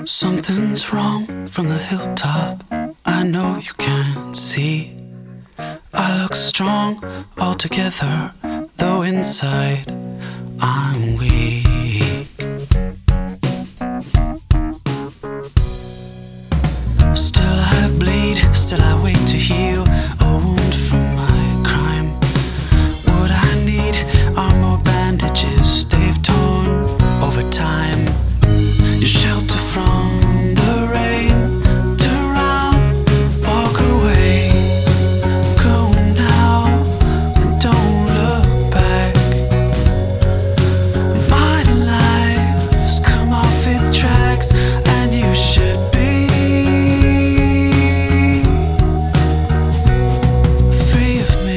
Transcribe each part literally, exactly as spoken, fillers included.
Something's wrong from the hilltop. I know you can't see. I look strong all together, though inside I'm weak. Still I bleed, still I wait to heal a wound from my crime. What I need are more bandages, they've torn over time. You shelter from the rain, turn around, walk away. Go now and don't look back. My life's come off its tracks, and you should be free of me.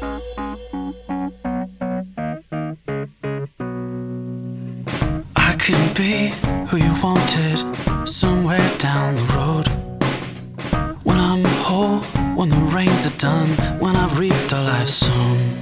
I can be who you wanted somewhere down the road. When I'm whole, when the rains are done, when I've reaped all I've sown.